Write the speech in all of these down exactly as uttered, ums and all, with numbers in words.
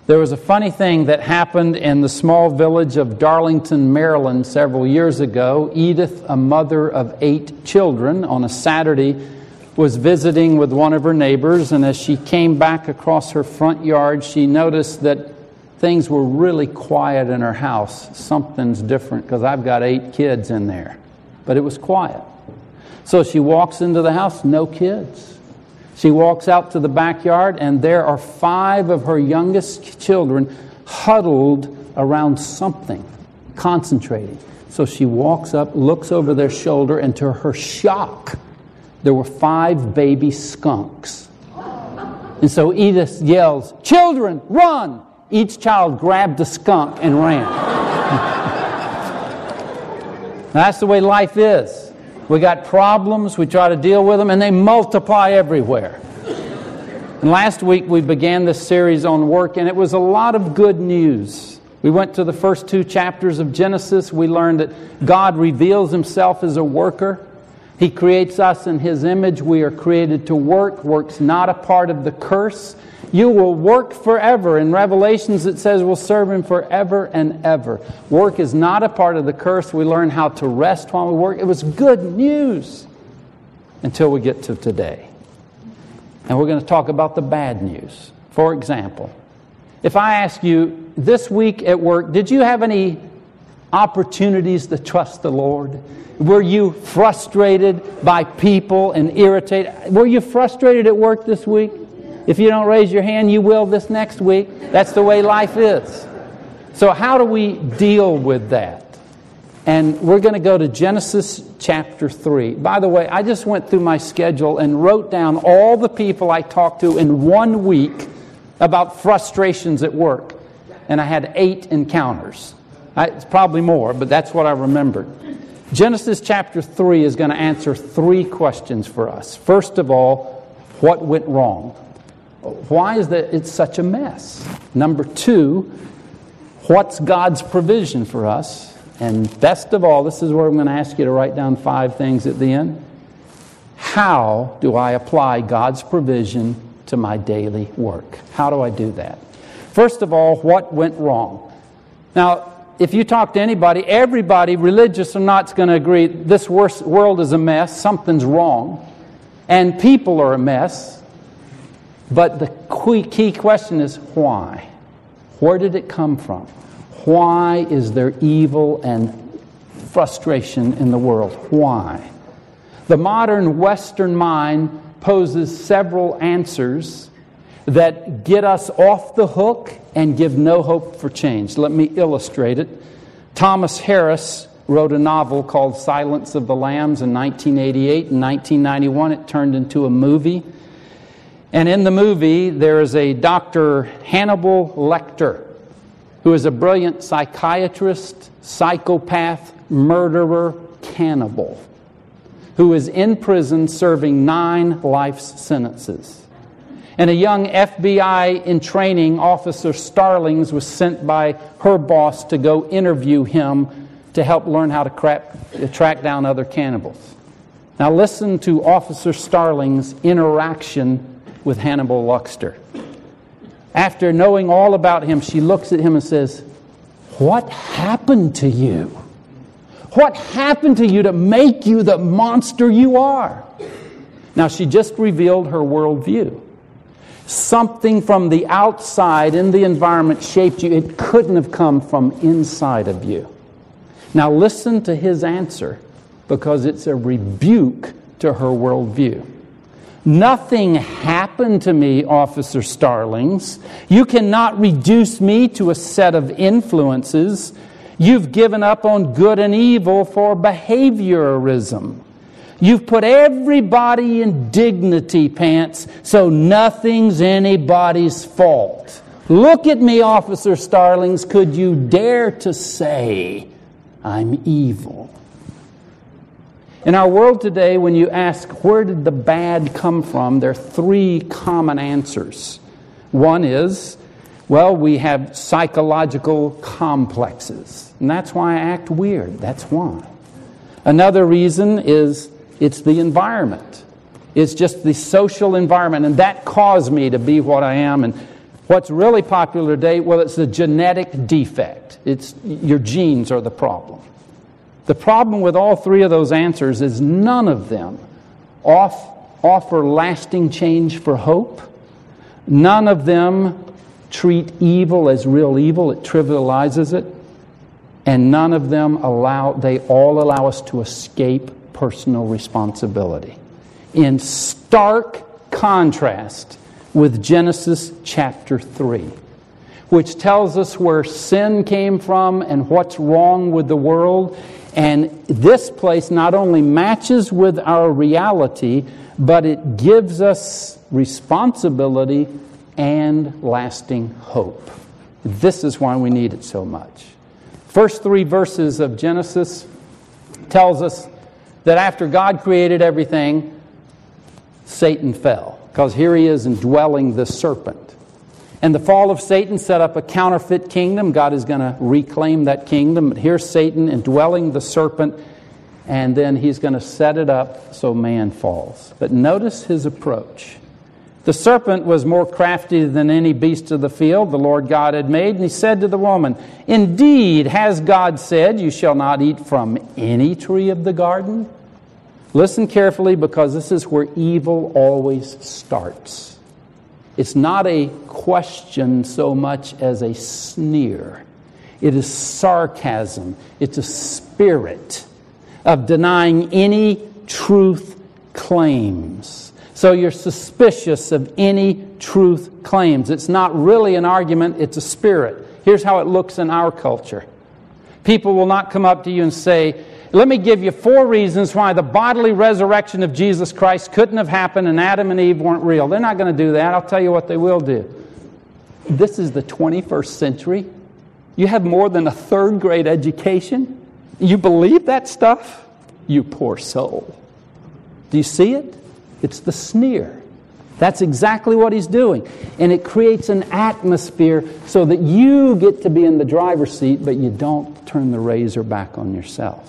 There was a funny thing that happened in the small village of Darlington, Maryland several years ago. Edith, a mother of eight children, on a Saturday was visiting with one of her neighbors, and as she came back across her front yard, she noticed that things were really quiet in her house. Something's different because I've got eight kids in there. But it was quiet. So she walks into the house, no kids. She walks out to the backyard, and there are five of her youngest children huddled around something, concentrating. So she walks up, looks over their shoulder, and to her shock, there were five baby skunks. And so Edith yells, "Children, run!" Each child grabbed a skunk and ran. That's the way life is. We got problems, we try to deal with them, and they multiply everywhere. And last week we began this series on work, and it was a lot of good news. We went to the first two chapters of Genesis. We learned that God reveals Himself as a worker. He creates us in His image. We are created to work. Work's not a part of the curse. You will work forever. In Revelations it says we'll serve Him forever and ever. Work is not a part of the curse. We learn how to rest while we work. It was good news until we get to today. And we're going to talk about the bad news. For example, if I ask you this week at work, did you have any opportunities to trust the Lord? Were you frustrated by people and irritated? Were you frustrated at work this week? If you don't raise your hand, you will this next week. That's the way life is. So how do we deal with that? And we're going to go to Genesis chapter three. By the way, I just went through my schedule and wrote down all the people I talked to in one week about frustrations at work. And I had eight encounters. I, it's probably more, but that's what I remembered. Genesis chapter three is going to answer three questions for us. First of all, what went wrong? Why is that it's such a mess? Number two, what's God's provision for us? And best of all, this is where I'm going to ask you to write down five things at the end. How do I apply God's provision to my daily work? How do I do that? First of all, what went wrong? Now, if you talk to anybody, everybody, religious or not, is going to agree this world is a mess, something's wrong, and people are a mess. But the key question is why? Where did it come from? Why is there evil and frustration in the world? Why? The modern Western mind poses several answers that get us off the hook and give no hope for change. Let me illustrate it. Thomas Harris wrote a novel called Silence of the Lambs in nineteen eighty-eight. In nineteen ninety-one, it turned into a movie. And in the movie, there is a Doctor Hannibal Lecter, who is a brilliant psychiatrist, psychopath, murderer, cannibal, who is in prison serving nine life sentences. And a young F B I in training, Officer Starlings, was sent by her boss to go interview him to help learn how to crap, track down other cannibals. Now listen to Officer Starlings' interaction with Hannibal Lecter. After knowing all about him, she looks at him and says, "What happened to you? What happened to you to make you the monster you are?" Now, she just revealed her worldview. Something from the outside in the environment shaped you. It couldn't have come from inside of you. Now, listen to his answer, because it's a rebuke to her worldview. "Nothing happened to me, Officer Starlings. You cannot reduce me to a set of influences. You've given up on good and evil for behaviorism. You've put everybody in dignity pants, so nothing's anybody's fault. Look at me, Officer Starlings. Could you dare to say I'm evil?" In our world today, when you ask, where did the bad come from, there are three common answers. One is, well, we have psychological complexes, and that's why I act weird. That's why. Another reason is it's the environment. It's just the social environment, and that caused me to be what I am. And What's really popular today? Well, it's a genetic defect. It's your genes are the problem. The problem with all three of those answers is none of them off, offer lasting change for hope. None of them treat evil as real evil. It trivializes it. And none of them allow, they all allow us to escape personal responsibility. In stark contrast with Genesis chapter three, which tells us where sin came from and what's wrong with the world. And this place not only matches with our reality, but it gives us responsibility and lasting hope. This is why we need it so much. First three verses of Genesis tells us that after God created everything, Satan fell. Because here he is indwelling the serpent. And the fall of Satan set up a counterfeit kingdom. God is going to reclaim that kingdom. But here's Satan indwelling the serpent. And then he's going to set it up so man falls. But notice his approach. The serpent was more crafty than any beast of the field the Lord God had made. And he said to the woman, "Indeed, has God said, you shall not eat from any tree of the garden?" Listen carefully, because this is where evil always starts. It's not a question so much as a sneer. It is sarcasm. It's a spirit of denying any truth claims. So you're suspicious of any truth claims. It's not really an argument, it's a spirit. Here's how it looks in our culture. People will not come up to you and say, "Let me give you four reasons why the bodily resurrection of Jesus Christ couldn't have happened and Adam and Eve weren't real." They're not going to do that. I'll tell you what they will do. This is the twenty-first century. You have more than a third grade education. You believe that stuff? You poor soul. Do you see it? It's the sneer. That's exactly what he's doing. And it creates an atmosphere so that you get to be in the driver's seat, but you don't turn the razor back on yourself.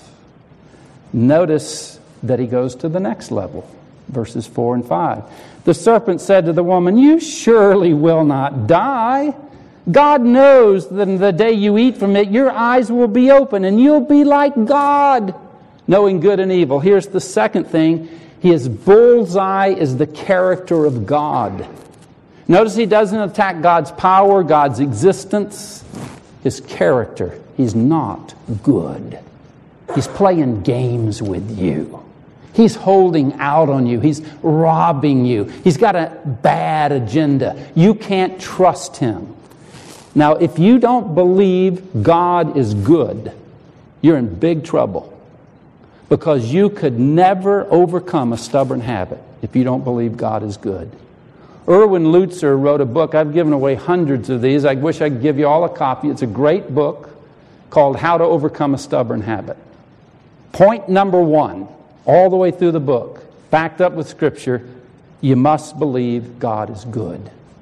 Notice that he goes to the next level, verses four and five. The serpent said to the woman, "You surely will not die. God knows that in the day you eat from it, your eyes will be open and you'll be like God, knowing good and evil." Here's the second thing. His bullseye is the character of God. Notice he doesn't attack God's power, God's existence, his character. He's not good. He's playing games with you. He's holding out on you. He's robbing you. He's got a bad agenda. You can't trust him. Now, if you don't believe God is good, you're in big trouble. Because you could never overcome a stubborn habit if you don't believe God is good. Erwin Lutzer wrote a book. I've given away hundreds of these. I wish I could give you all a copy. It's a great book called How to Overcome a Stubborn Habit. Point number one, all the way through the book, backed up with Scripture, you must believe God is good.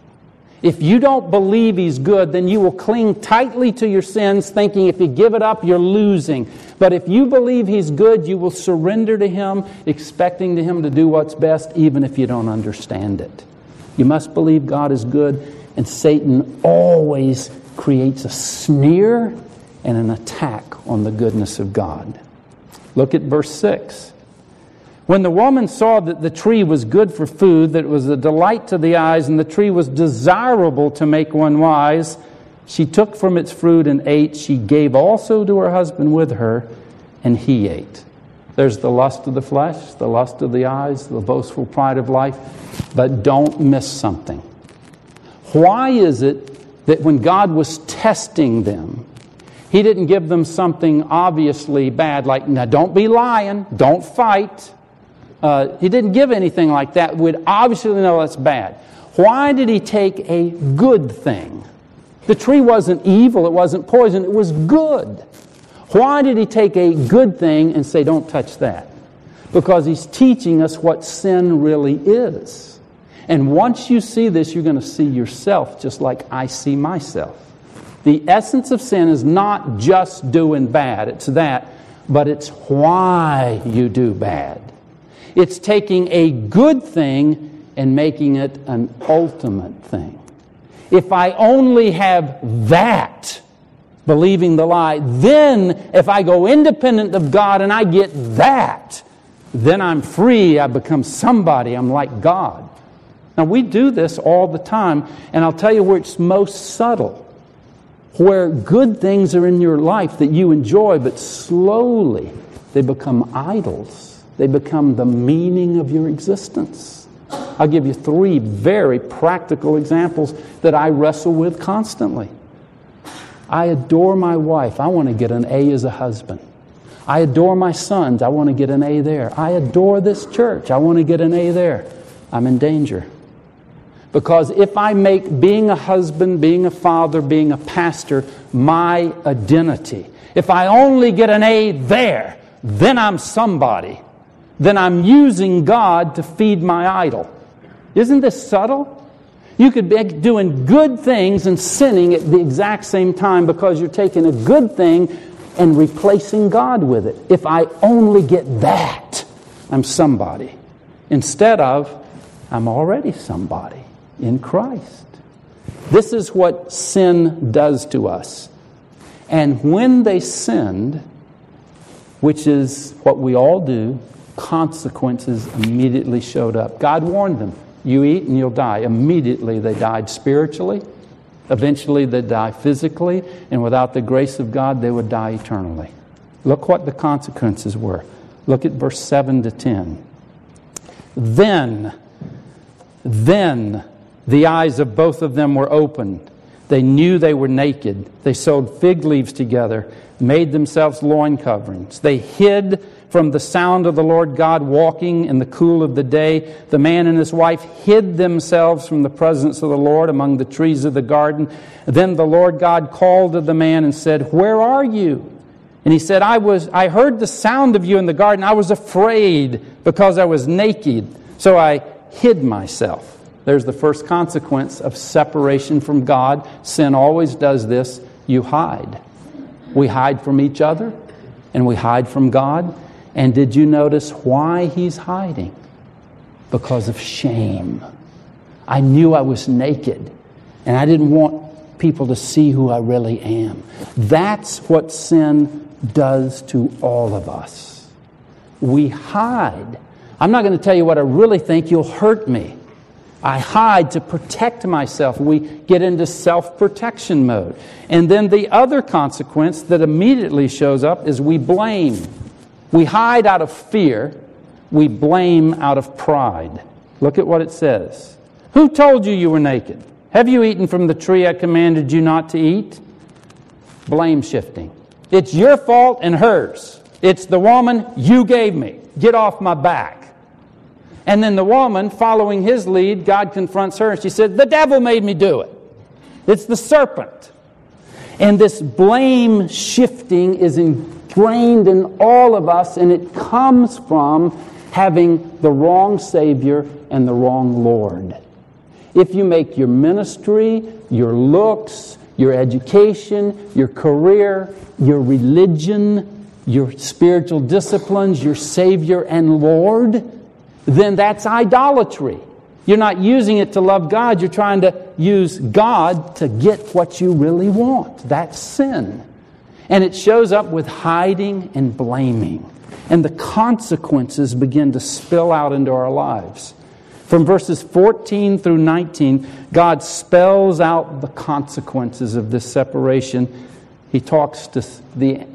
If you don't believe he's good, then you will cling tightly to your sins, thinking if you give it up, you're losing. But if you believe he's good, you will surrender to him, expecting to him to do what's best, even if you don't understand it. You must believe God is good, and Satan always creates a sneer and an attack on the goodness of God. Look at verse six. When the woman saw that the tree was good for food, that it was a delight to the eyes, and the tree was desirable to make one wise, she took from its fruit and ate. She gave also to her husband with her, and he ate. There's the lust of the flesh, the lust of the eyes, the boastful pride of life. But don't miss something. Why is it that when God was testing them, he didn't give them something obviously bad, like, now don't be lying, don't fight. Uh, he didn't give anything like that. We'd obviously know that's bad. Why did he take a good thing? The tree wasn't evil, it wasn't poison, it was good. Why did he take a good thing and say, don't touch that? Because he's teaching us what sin really is. And once you see this, you're going to see yourself just like I see myself. The essence of sin is not just doing bad, it's that, but it's why you do bad. It's taking a good thing and making it an ultimate thing. If I only have that, believing the lie, then if I go independent of God and I get that, then I'm free, I become somebody, I'm like God. Now we do this all the time, and I'll tell you where it's most subtle. Where good things are in your life that you enjoy, but slowly they become idols. They become the meaning of your existence. I'll give you three very practical examples that I wrestle with constantly. I adore my wife. I want to get an A as a husband. I adore my sons. I want to get an A there. I adore this church. I want to get an A there. I'm in danger. Because if I make being a husband, being a father, being a pastor my identity, if I only get an A there, then I'm somebody. Then I'm using God to feed my idol. Isn't this subtle? You could be doing good things and sinning at the exact same time because you're taking a good thing and replacing God with it. If I only get that, I'm somebody. Instead of, I'm already somebody in Christ. This is what sin does to us. And when they sinned, which is what we all do, consequences immediately showed up. God warned them. You eat and you'll die. Immediately they died spiritually. Eventually they die physically. And without the grace of God, they would die eternally. Look what the consequences were. Look at verse seven to ten. Then, then the eyes of both of them were opened. They knew they were naked. They sewed fig leaves together, made themselves loin coverings. They hid from the sound of the Lord God walking in the cool of the day. The man and his wife hid themselves from the presence of the Lord among the trees of the garden. Then the Lord God called to the man and said, "Where are you?" And he said, I was I heard the sound of you in the garden. I was afraid because I was naked, so I hid myself. There's the first consequence of separation from God. Sin always does this. You hide. We hide from each other, and we hide from God. And did you notice why he's hiding? Because of shame. I knew I was naked, and I didn't want people to see who I really am. That's what sin does to all of us. We hide. I'm not going to tell you what I really think. You'll hurt me. I hide to protect myself. We get into self-protection mode. And then the other consequence that immediately shows up is we blame. We hide out of fear. We blame out of pride. Look at what it says. Who told you you were naked? Have you eaten from the tree I commanded you not to eat? Blame shifting. It's your fault and hers. It's the woman you gave me. Get off my back. And then the woman, following his lead, God confronts her and she said, the devil made me do it. It's the serpent. And this blame shifting is ingrained in all of us, and it comes from having the wrong Savior and the wrong Lord. If you make your ministry, your looks, your education, your career, your religion, your spiritual disciplines, your Savior and Lord, then that's idolatry. You're not using it to love God. You're trying to use God to get what you really want. That's sin. And it shows up with hiding and blaming. And the consequences begin to spill out into our lives. From verses fourteen through nineteen, God spells out the consequences of this separation. He talks to the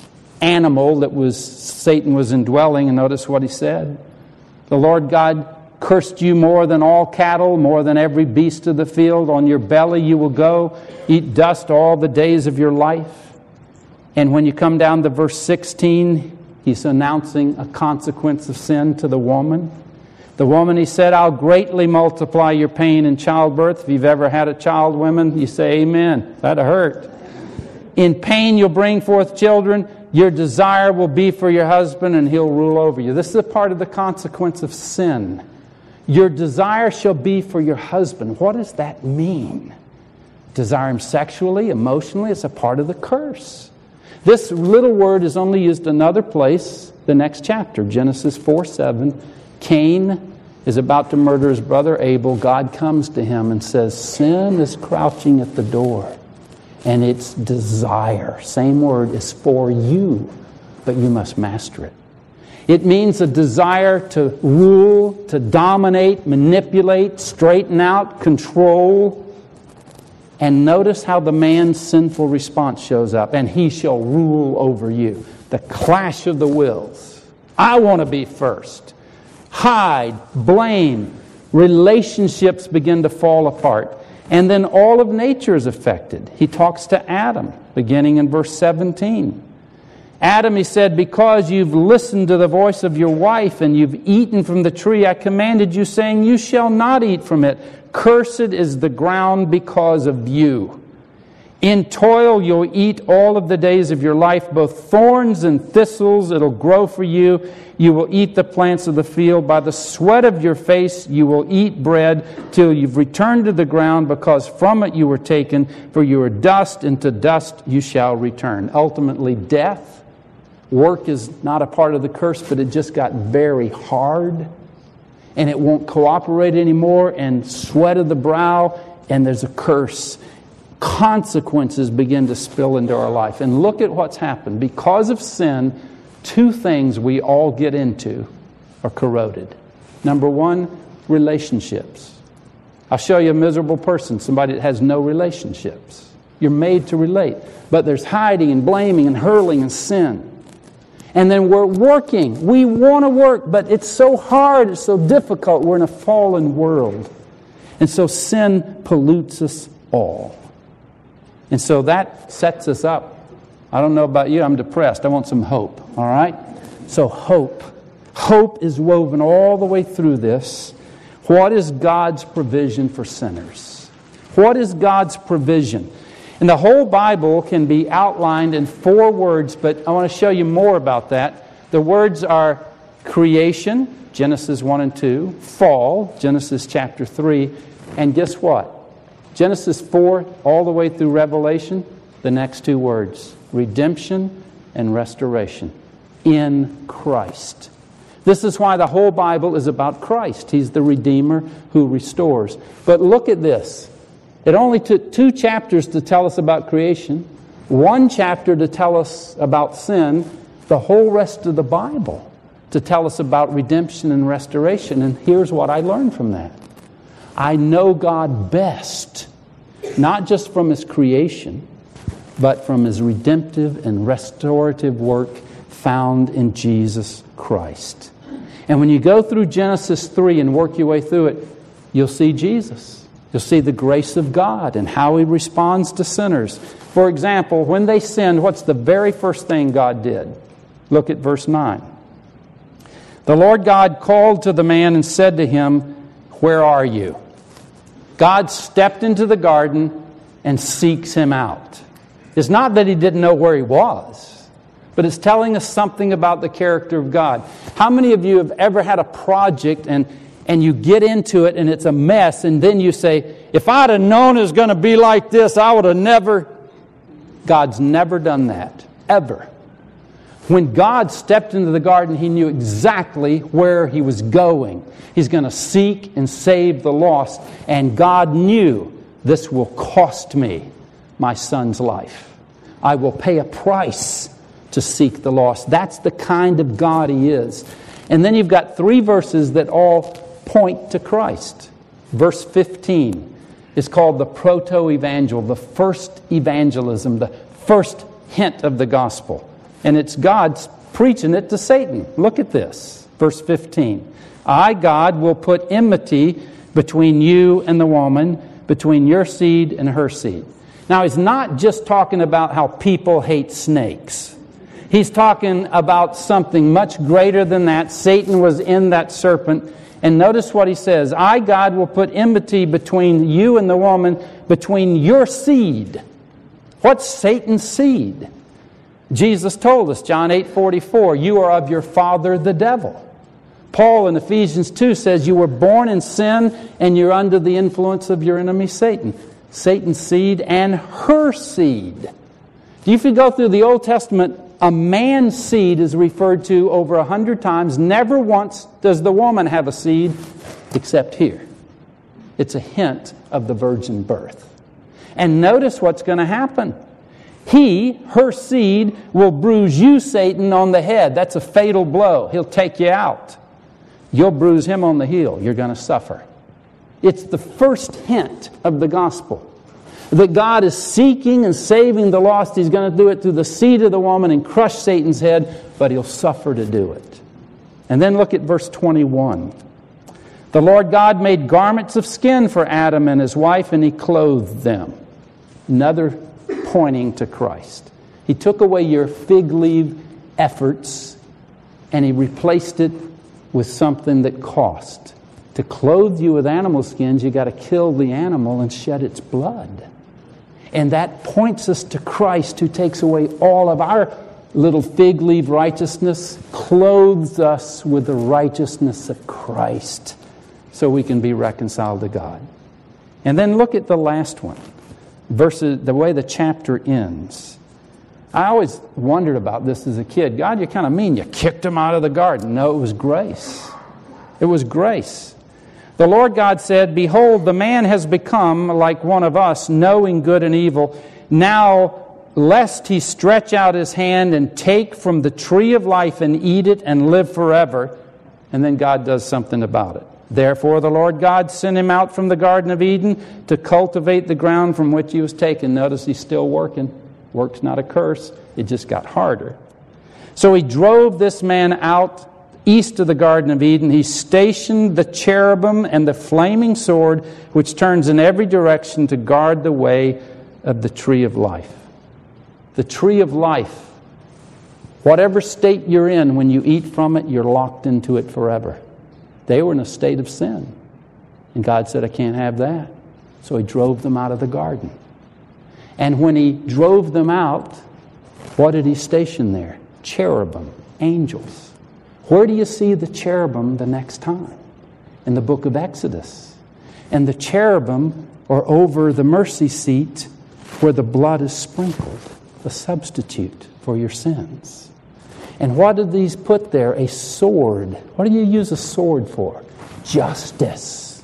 animal that was Satan was indwelling, and notice what he said. The Lord God cursed you more than all cattle, more than every beast of the field. On your belly you will go, eat dust all the days of your life. And when you come down to verse sixteen, he's announcing a consequence of sin to the woman. The woman, he said, I'll greatly multiply your pain in childbirth. If you've ever had a child, women, you say amen. That'd hurt. In pain you'll bring forth children. Your desire will be for your husband, and he'll rule over you. This is a part of the consequence of sin. Your desire shall be for your husband. What does that mean? Desire him sexually, emotionally. It's a part of the curse. This little word is only used another place, the next chapter, Genesis four seven. Cain is about to murder his brother Abel, God comes to him and says, sin is crouching at the door, and its desire, same word, is for you, but you must master it. It means a desire to rule, to dominate, manipulate, straighten out, control. And notice how the man's sinful response shows up. And he shall rule over you. The clash of the wills. I want to be first. Hide, blame. Relationships begin to fall apart. And then all of nature is affected. He talks to Adam, beginning in verse seventeen. Adam, he said, because you've listened to the voice of your wife and you've eaten from the tree I commanded you, saying, you shall not eat from it. Cursed is the ground because of you. In toil you'll eat all of the days of your life, both thorns and thistles it'll grow for you. You will eat the plants of the field. By the sweat of your face you will eat bread till you've returned to the ground, because from it you were taken, for you are dust, and to dust you shall return. Ultimately, death. Work is not a part of the curse, but it just got very hard, and it won't cooperate anymore, and sweat of the brow, and there's a curse. Consequences begin to spill into our life. And look at what's happened. Because of sin, two things we all get into are corroded. Number one, relationships. I'll show you a miserable person, somebody that has no relationships. You're made to relate, but there's hiding and blaming and hurling and sin. And then we're working. We want to work, but it's so hard, it's so difficult. We're in a fallen world. And so sin pollutes us all. And so that sets us up. I don't know about you, I'm depressed. I want some hope, all right? So hope. Hope is woven all the way through this. What is God's provision for sinners? What is God's provision? And the whole Bible can be outlined in four words, but I want to show you more about that. The words are creation, Genesis one and two, fall, Genesis chapter three, and guess what? Genesis four all the way through Revelation, the next two words, redemption and restoration in Christ. This is why the whole Bible is about Christ. He's the Redeemer who restores. But look at this. It only took two chapters to tell us about creation, one chapter to tell us about sin, the whole rest of the Bible to tell us about redemption and restoration. And here's what I learned from that. I know God best, not just from His creation, but from His redemptive and restorative work found in Jesus Christ. And when you go through Genesis three and work your way through it, you'll see Jesus. You'll see the grace of God and how He responds to sinners. For example, when they sinned, what's the very first thing God did? Look at verse nine. The Lord God called to the man and said to him, where are you? God stepped into the garden and seeks him out. It's not that He didn't know where he was, but it's telling us something about the character of God. How many of you have ever had a project and And you get into it and it's a mess, and then you say, if I'd have known it was going to be like this, I would have never. God's never done that, ever. When God stepped into the garden, He knew exactly where He was going. He's going to seek and save the lost. And God knew, this will cost me my son's life. I will pay a price to seek the lost. That's the kind of God He is. And then you've got three verses that all point to Christ. Verse fifteen is called the proto-evangel, the first evangelism, the first hint of the gospel. And it's God preaching it to Satan. Look at this. Verse fifteen. I, God, will put enmity between you and the woman, between your seed and her seed. Now, He's not just talking about how people hate snakes. He's talking about something much greater than that. Satan was in that serpent. And notice what He says. I, God, will put enmity between you and the woman, between your seed. What's Satan's seed? Jesus told us, John eight forty-four, you are of your father the devil. Paul in Ephesians two says you were born in sin and you're under the influence of your enemy Satan. Satan's seed and her seed. If you go through the Old Testament a man's seed is referred to over a hundred times. Never once does the woman have a seed, except here. It's a hint of the virgin birth. And notice what's going to happen. He, her seed, will bruise you, Satan, on the head. That's a fatal blow. He'll take you out. You'll bruise him on the heel. You're going to suffer. It's the first hint of the gospel. That God is seeking and saving the lost. He's going to do it through the seed of the woman and crush Satan's head, but He'll suffer to do it. And then look at verse twenty-one. The Lord God made garments of skin for Adam and his wife, and He clothed them. Another pointing to Christ. He took away your fig leaf efforts and He replaced it with something that cost. To clothe you with animal skins, you got to kill the animal and shed its blood. And that points us to Christ, who takes away all of our little fig leaf righteousness, clothes us with the righteousness of Christ, so we can be reconciled to God. And then look at the last one, versus the way the chapter ends. I always wondered about this as a kid. God, you're kind of mean. You kicked him out of the garden. No, it was grace. It was grace. The Lord God said, Behold, the man has become like one of us, knowing good and evil. Now, lest he stretch out his hand and take from the tree of life and eat it and live forever. And then God does something about it. Therefore, the Lord God sent him out from the Garden of Eden to cultivate the ground from which he was taken. Notice he's still working. Work's not a curse. It just got harder. So He drove this man out east of the Garden of Eden. He stationed the cherubim and the flaming sword, which turns in every direction to guard the way of the tree of life. The tree of life. Whatever state you're in, when you eat from it, you're locked into it forever. They were in a state of sin. And God said, I can't have that. So He drove them out of the garden. And when He drove them out, what did He station there? Cherubim, angels. Where do you see the cherubim the next time? In the book of Exodus. And the cherubim are over the mercy seat where the blood is sprinkled, the substitute for your sins. And what did these put there? A sword. What do you use a sword for? Justice.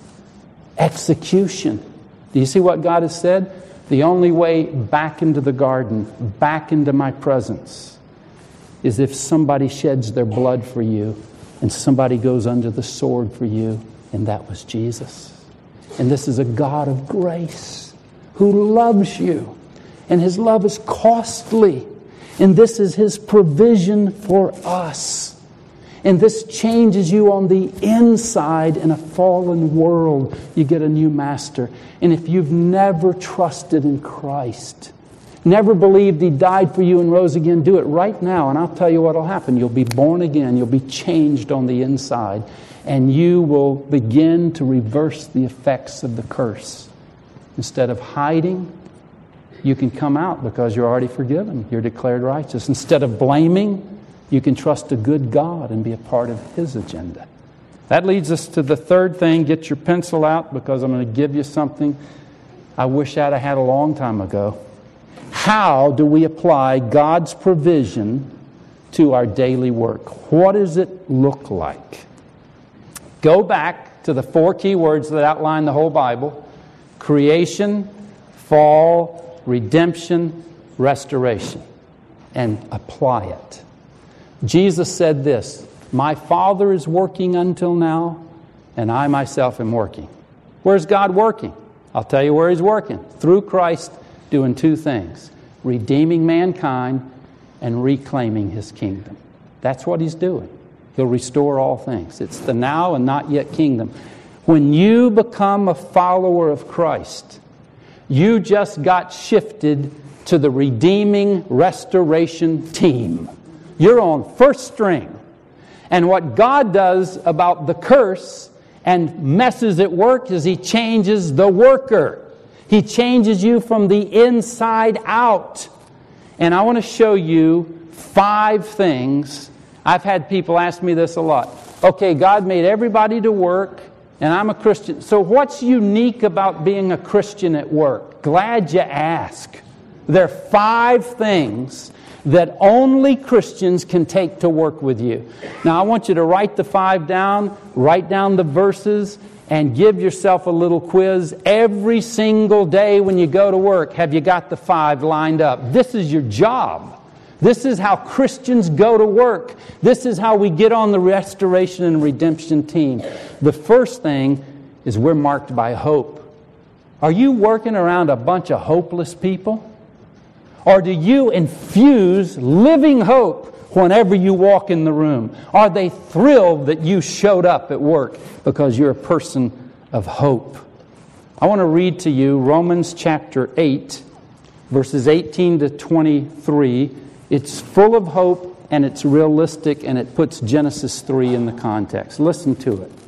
Execution. Do you see what God has said? The only way back into the garden, back into my presence, is if somebody sheds their blood for you and somebody goes under the sword for you, and that was Jesus. And this is a God of grace who loves you, and His love is costly, and this is His provision for us. And this changes you on the inside. In a fallen world, you get a new master. And if you've never trusted in Christ, never believed He died for you and rose again, do it right now, and I'll tell you what will happen. You'll be born again. You'll be changed on the inside, and you will begin to reverse the effects of the curse. Instead of hiding, you can come out because you're already forgiven. You're declared righteous. Instead of blaming, you can trust a good God and be a part of His agenda. That leads us to the third thing. Get your pencil out, because I'm going to give you something I wish I'd have had a long time ago. How do we apply God's provision to our daily work? What does it look like? Go back to the four key words that outline the whole Bible: creation, fall, redemption, restoration, and apply it. Jesus said this, my Father is working until now, and I myself am working. Where's God working? I'll tell you where He's working. Through Christ, doing two things: redeeming mankind and reclaiming His kingdom. That's what He's doing. He'll restore all things. It's the now and not yet kingdom. When you become a follower of Christ, you just got shifted to the redeeming restoration team. You're on first string. And what God does about the curse and messes at work is He changes the worker. He changes you from the inside out. And I want to show you five things. I've had people ask me this a lot. Okay, God made everybody to work, and I'm a Christian. So what's unique about being a Christian at work? Glad you ask. There are five things that only Christians can take to work with you. Now, I want you to write the five down, write down the verses, and give yourself a little quiz every single day when you go to work. Have you got the five lined up? This is your job. This is how Christians go to work. This is how we get on the restoration and redemption team. The first thing is we're marked by hope. Are you working around a bunch of hopeless people? Or do you infuse living hope whenever you walk in the room? Are they thrilled that you showed up at work because you're a person of hope? I want to read to you Romans chapter eight, verses eighteen to twenty-three. It's full of hope and it's realistic, and it puts Genesis three in the context. Listen to it.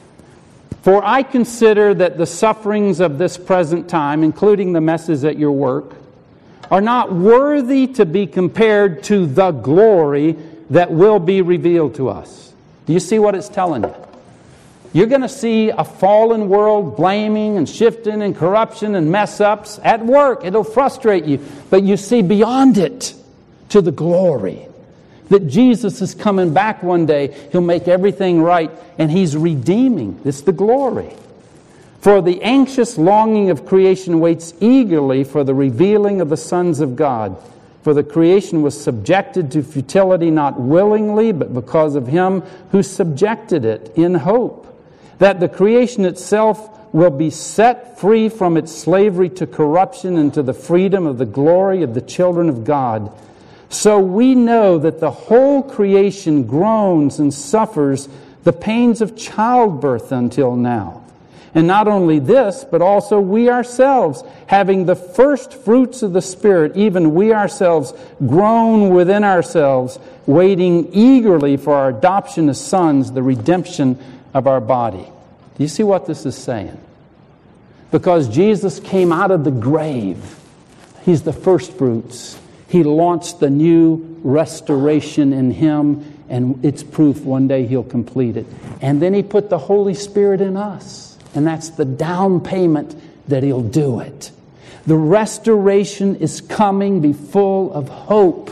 For I consider that the sufferings of this present time, including the messes at your work, are not worthy to be compared to the glory that will be revealed to us. Do you see what it's telling you? You're going to see a fallen world blaming and shifting and corruption and mess-ups at work. It'll frustrate you. But you see beyond it to the glory. That Jesus is coming back one day. He'll make everything right, and He's redeeming. It's the glory. For the anxious longing of creation waits eagerly for the revealing of the sons of God. For the creation was subjected to futility not willingly, but because of Him who subjected it in hope, that the creation itself will be set free from its slavery to corruption and to the freedom of the glory of the children of God. So we know that the whole creation groans and suffers the pains of childbirth until now. And not only this, but also we ourselves, having the first fruits of the Spirit, even we ourselves groan within ourselves, waiting eagerly for our adoption as sons, the redemption of our body. Do you see what this is saying? Because Jesus came out of the grave. He's the first fruits. He launched the new restoration in Him, and it's proof one day He'll complete it. And then He put the Holy Spirit in us. And that's the down payment that He'll do it. The restoration is coming. Be full of hope.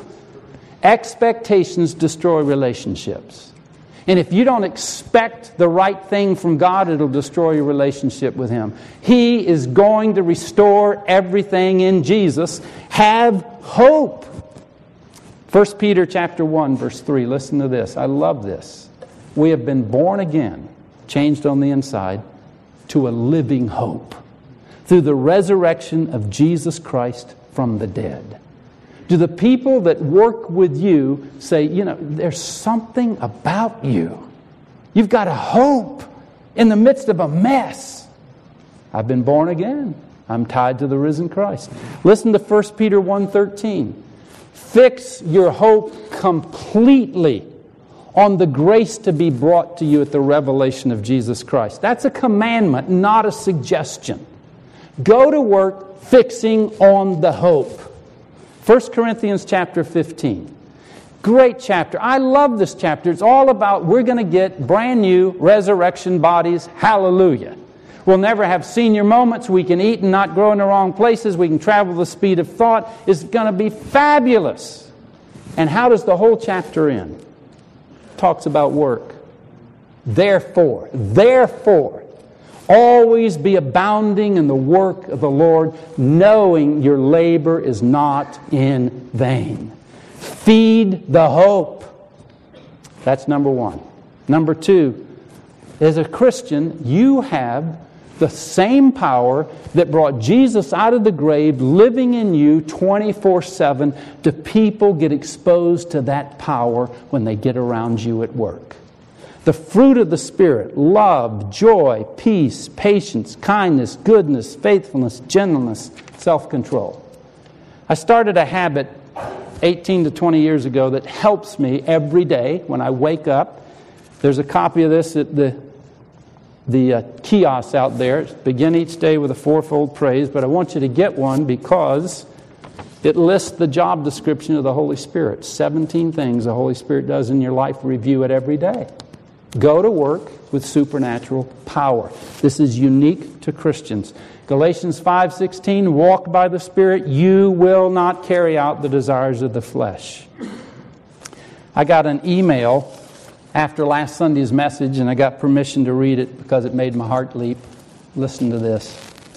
Expectations destroy relationships. And if you don't expect the right thing from God, it'll destroy your relationship with Him. He is going to restore everything in Jesus. Have hope. First Peter chapter one, verse three. Listen to this. I love this. We have been born again, changed on the inside, to a living hope through the resurrection of Jesus Christ from the dead. Do the people that work with you say, you know, there's something about you. You've got a hope in the midst of a mess. I've been born again. I'm tied to the risen Christ. Listen to First Peter one thirteen. Fix your hope completely on the grace to be brought to you at the revelation of Jesus Christ. That's a commandment, not a suggestion. Go to work fixing on the hope. First Corinthians chapter fifteen. Great chapter. I love this chapter. It's all about we're going to get brand new resurrection bodies. Hallelujah. We'll never have senior moments. We can eat and not grow in the wrong places. We can travel the speed of thought. It's going to be fabulous. And how does the whole chapter end? Talks about work. Therefore, therefore, always be abounding in the work of the Lord, knowing your labor is not in vain. Feed the hope. That's number one. Number two, as a Christian, you have the same power that brought Jesus out of the grave living in you twenty-four seven. Do people get exposed to that power when they get around you at work? The fruit of the Spirit: love, joy, peace, patience, kindness, goodness, faithfulness, gentleness, self-control. I started a habit eighteen to twenty years ago that helps me every day when I wake up. There's a copy of this at the the uh, kiosks out there. Begin each day with a fourfold praise, but I want you to get one because it lists the job description of the Holy Spirit. seventeen things the Holy Spirit does in your life. Review it every day. Go to work with supernatural power. This is unique to Christians. Galatians five sixteen, walk by the Spirit, you will not carry out the desires of the flesh. I got an email after last Sunday's message, and I got permission to read it because it made my heart leap. Listen to this.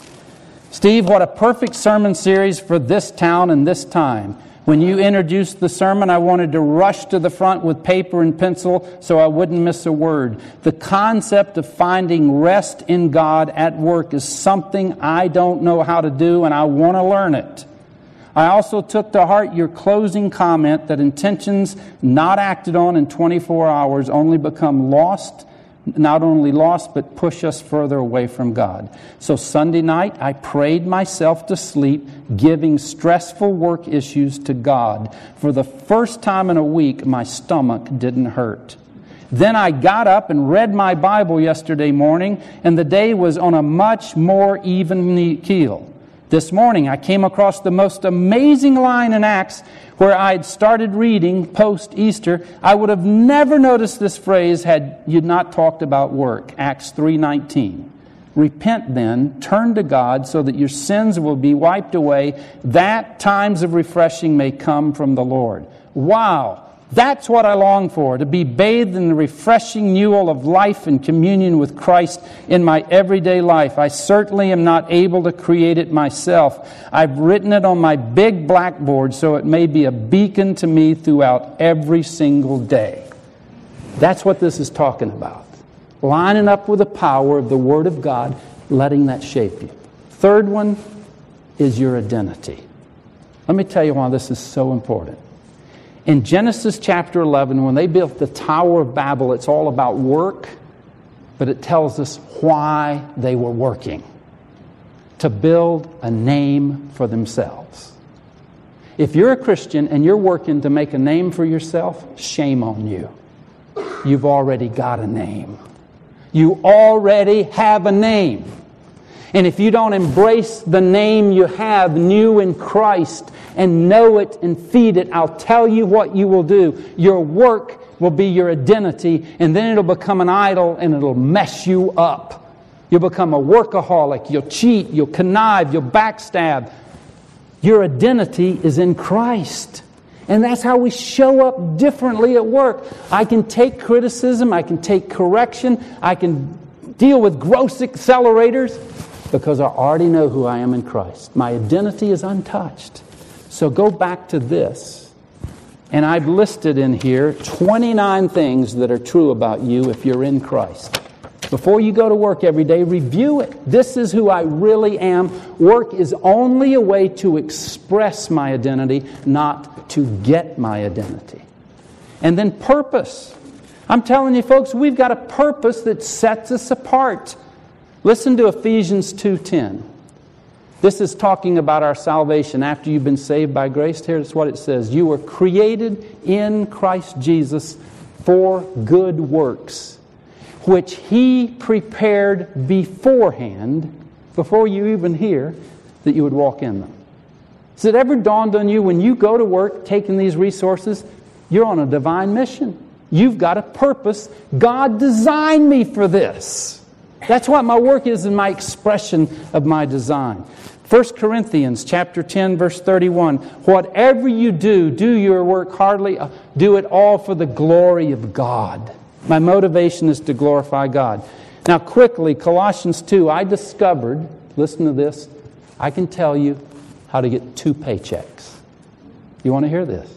Steve, what a perfect sermon series for this town and this time. When you introduced the sermon, I wanted to rush to the front with paper and pencil so I wouldn't miss a word. The concept of finding rest in God at work is something I don't know how to do, and I want to learn it. I also took to heart your closing comment that intentions not acted on in twenty-four hours only become lost, not only lost, but push us further away from God. So Sunday night, I prayed myself to sleep, giving stressful work issues to God. For the first time in a week, my stomach didn't hurt. Then I got up and read my Bible yesterday morning, and the day was on a much more even keel. This morning, I came across the most amazing line in Acts where I had started reading post-Easter. I would have never noticed this phrase had you not talked about work. Acts three nineteen. Repent then, turn to God so that your sins will be wiped away, that times of refreshing may come from the Lord. Wow! That's what I long for, to be bathed in the refreshing renewal of life and communion with Christ in my everyday life. I certainly am not able to create it myself. I've written it on my big blackboard so it may be a beacon to me throughout every single day. That's what this is talking about. Lining up with the power of the Word of God, letting that shape you. Third one is your identity. Let me tell you why this is so important. In Genesis chapter eleven, when they built the Tower of Babel, it's all about work, but it tells us why they were working. To build a name for themselves. If you're a Christian and you're working to make a name for yourself, shame on you. You've already got a name. You already have a name. And if you don't embrace the name you have new in Christ and know it and feed it, I'll tell you what you will do. Your work will be your identity, and then it'll become an idol and it'll mess you up. You'll become a workaholic. You'll cheat. You'll connive. You'll backstab. Your identity is in Christ. And that's how we show up differently at work. I can take criticism. I can take correction. I can deal with gross accelerators because I already know who I am in Christ. My identity is untouched. So go back to this. And I've listed in here twenty-nine things that are true about you if you're in Christ. Before you go to work every day, review it. This is who I really am. Work is only a way to express my identity, not to get my identity. And then purpose. I'm telling you, folks, we've got a purpose that sets us apart. Listen to Ephesians two ten. This is talking about our salvation after you've been saved by grace. Here's what it says. You were created in Christ Jesus for good works, which He prepared beforehand, before you even hear, that you would walk in them. Has it ever dawned on you when you go to work taking these resources, you're on a divine mission? You've got a purpose. God designed me for this. That's what my work is and my expression of my design. First Corinthians chapter ten, verse thirty-one. Whatever you do, do your work heartily, do it all for the glory of God. My motivation is to glorify God. Now quickly, Colossians two, I discovered, listen to this, I can tell you how to get two paychecks. You want to hear this?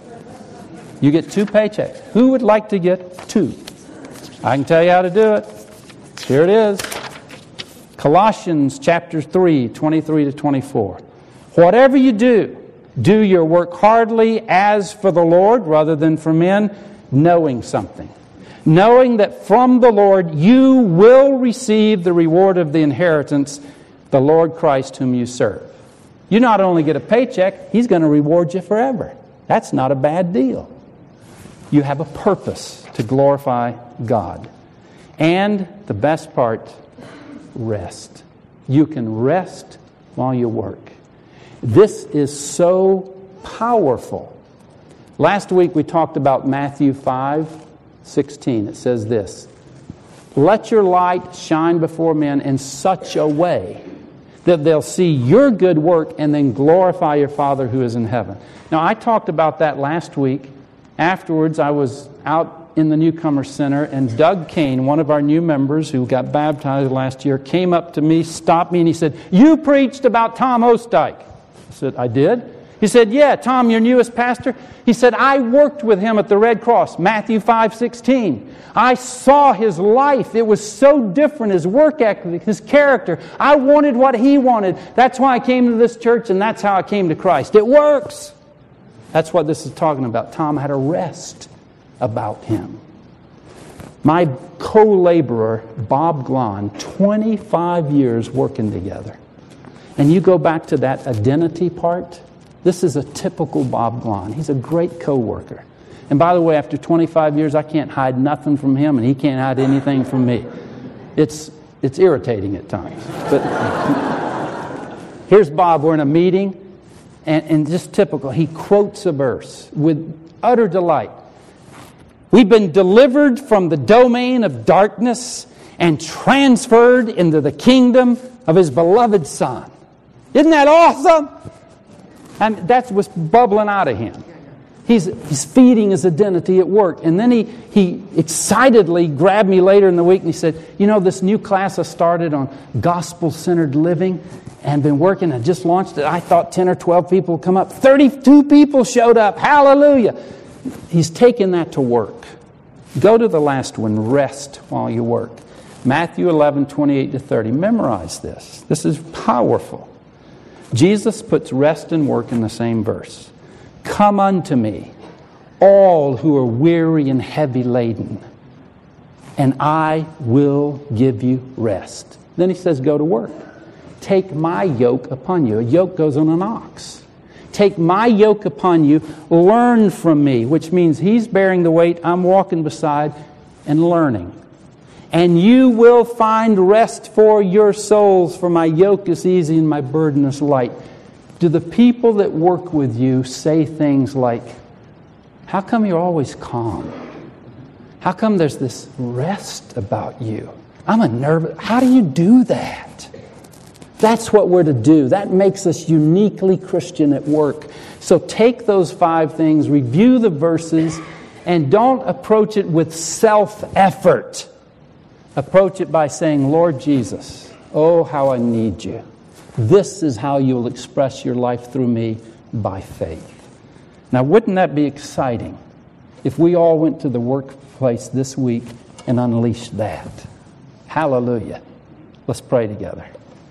You get two paychecks. Who would like to get two? I can tell you how to do it. Here it is. Colossians chapter three, twenty-three to twenty-four. Whatever you do, do your work heartily as for the Lord rather than for men, knowing something. Knowing that from the Lord you will receive the reward of the inheritance, the Lord Christ whom you serve. You not only get a paycheck, He's going to reward you forever. That's not a bad deal. You have a purpose to glorify God. And the best part, rest. You can rest while you work. This is so powerful. Last week we talked about Matthew five, sixteen, it says this, let your light shine before men in such a way that they'll see your good work and then glorify your Father who is in heaven. Now, I talked about that last week. Afterwards, I was out in the Newcomer Center, and Doug Kane, one of our new members who got baptized last year, came up to me, stopped me, and he said, you preached about Tom Ostijk. I said, I did? He said, yeah, Tom, your newest pastor. He said, I worked with him at the Red Cross, Matthew five sixteen. I saw his life. It was so different, his work ethic, his character. I wanted what he wanted. That's why I came to this church, and that's how I came to Christ. It works. That's what this is talking about. Tom had a rest about him. My co-laborer, Bob Glahn, twenty-five years working together. And you go back to that identity part. This is a typical Bob Glahn. He's a great co-worker. And by the way, after twenty-five years, I can't hide nothing from him, and he can't hide anything from me. It's it's irritating at times. But here's Bob. We're in a meeting, and, and just typical. He quotes a verse with utter delight. We've been delivered from the domain of darkness and transferred into the kingdom of His beloved Son. Isn't that awesome? And that was bubbling out of him. He's, he's feeding his identity at work. And then he, he excitedly grabbed me later in the week and he said, you know, this new class I started on gospel-centered living and been working, I just launched it. I thought ten or twelve people would come up. thirty-two people showed up. Hallelujah. He's taken that to work. Go to the last one, rest while you work. Matthew eleven, twenty-eight to thirty. Memorize this. This is powerful. Jesus puts rest and work in the same verse. Come unto me, all who are weary and heavy laden, and I will give you rest. Then he says, go to work. Take my yoke upon you. A yoke goes on an ox. Take my yoke upon you, learn from me, which means he's bearing the weight, I'm walking beside and learning. And you will find rest for your souls, for my yoke is easy and my burden is light. Do the people that work with you say things like, how come you're always calm? How come there's this rest about you? I'm a nervous. How do you do that? That's what we're to do. That makes us uniquely Christian at work. So take those five things, review the verses, and don't approach it with self-effort. Approach it by saying, Lord Jesus, oh, how I need you. This is how you'll express your life through me, by faith. Now, wouldn't that be exciting if we all went to the workplace this week and unleashed that? Hallelujah. Let's pray together.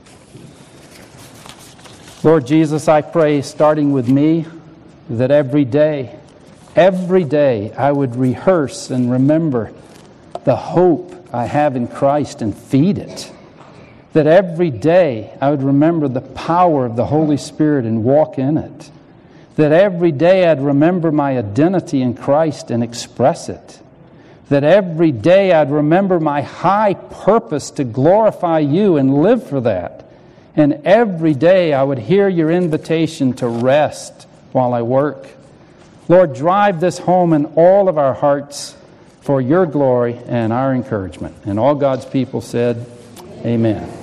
Lord Jesus, I pray, starting with me, that every day, every day I would rehearse and remember the hope I have in Christ and feed it. That every day I would remember the power of the Holy Spirit and walk in it. That every day I'd remember my identity in Christ and express it. That every day I'd remember my high purpose to glorify you and live for that. And every day I would hear your invitation to rest while I work. Lord, drive this home in all of our hearts for your glory and our encouragement. And all God's people said, amen.